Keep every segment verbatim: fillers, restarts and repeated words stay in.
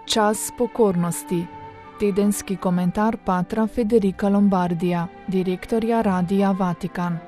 Čas pokornosti. Tedenski komentar patra Federica Lombardija, direktorja Radia Vatikan.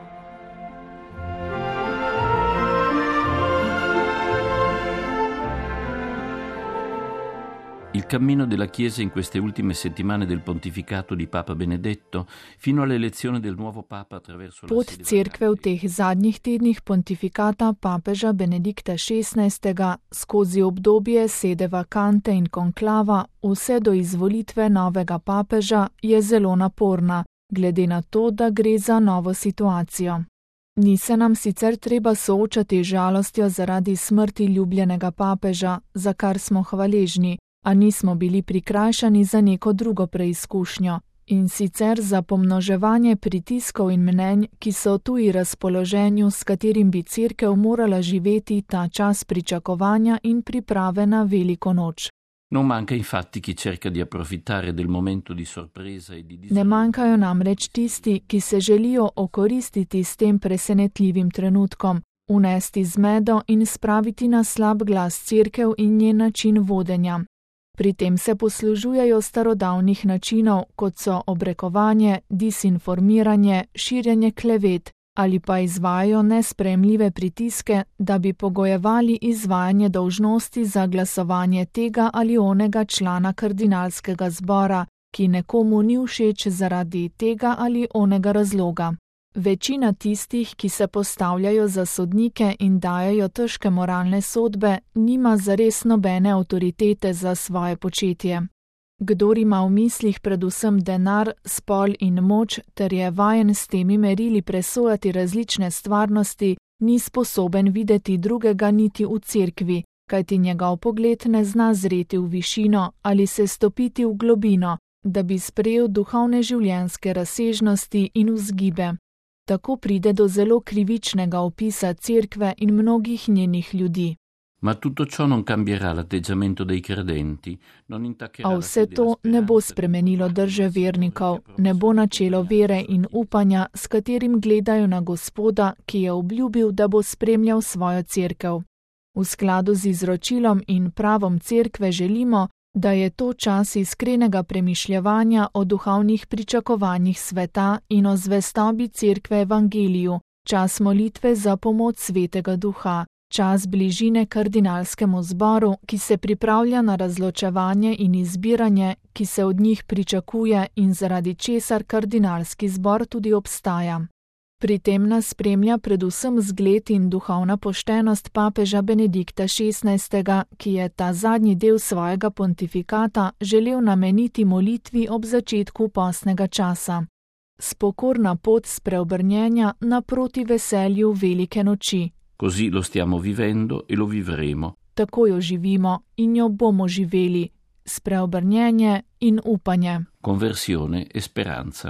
Il cammino della Chiesa in queste ultime settimane del pontificato di Papa Benedetto fino all'elezione del nuovo Papa attraverso la Pot cerkve v teh zadnjih tednih pontifikata papeža Benedikta šestnajstega skozi obdobje sede vakante in konklava vse do izvolitve novega papeža je zelo naporna, glede na to, da gre za novo situacijo. Ni se nam sicer treba soočati z žalostjo zaradi smrti ljubljenega papeža, za kar smo hvaležni, a nismo bili prikrajšani za neko drugo preizkušnjo, in sicer za pomnoževanje pritiskov in mnenj, ki so v tuji razpoloženju, s katerim bi Cerkev morala živeti ta čas pričakovanja in priprave na veliko noč. Non manca infatti chi cerca di approfittare del momento di sorpresa e di Ne manjkajo namreč tisti, ki se želijo okoristiti s tem presenetljivim trenutkom, unesti zmedo in spraviti na slab glas Cerkev in njen način vodenja. Pri tem se poslužujejo starodavnih načinov, kot so obrekovanje, disinformiranje, širjenje klevet ali pa izvajajo nesprejemljive pritiske, da bi pogojevali izvajanje dolžnosti za glasovanje tega ali onega člana kardinalskega zbora, ki nekomu ni všeč zaradi tega ali onega razloga. Večina tistih, ki se postavljajo za sodnike in dajejo težke moralne sodbe, nima zares nobene avtoritete za svoje početje. Kdor ima v mislih predvsem denar, spol in moč ter je vajen s temi merili presojati različne stvarnosti, ni sposoben videti drugega niti v Cerkvi, kajti njegov pogled ne zna zreti v višino ali se stopiti v globino, da bi sprejel duhovne življenjske razsežnosti in vzgibe. Tako pride do zelo krivičnega opisa Cerkve in mnogih njenih ljudi. Ma tutto ciò non cambierà l'atteggiamento dei credenti, non intaccherà A la vse fede e to la ne bo speranza, spremenilo drže vernikov, ne bo načelo vere in upanja, s katerim gledajo na Gospoda, ki je obljubil, da bo spremljal svojo Cerkev. V skladu z izročilom in pravom Cerkve želimo, da je to čas iskrenega premišljevanja o duhovnih pričakovanjih sveta in o zvestobi Cerkve evangeliju, čas molitve za pomoč Svetega Duha, čas bližine kardinalskemu zboru, ki se pripravlja na razločevanje in izbiranje, ki se od njih pričakuje in zaradi česar kardinalski zbor tudi obstaja. Pri tem nas spremlja predvsem zgled in duhovna poštenost papeža Benedikta šestnajstega, ki je ta zadnji del svojega pontifikata želel nameniti molitvi ob začetku postnega časa. Spokorna pot spreobrnjenja naproti veselju velike noči. Così lo stiamo vivendo e lo vivremo. Tako jo živimo in jo bomo živeli, spreobrnjenje in upanje. Conversione e speranza.